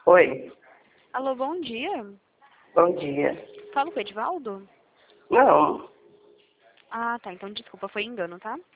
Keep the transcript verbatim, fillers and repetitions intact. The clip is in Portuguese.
Oi, Alô, bom dia. bom dia. Falo com o Edivaldo? Não, Ah, tá. Então, desculpa, foi engano, tá?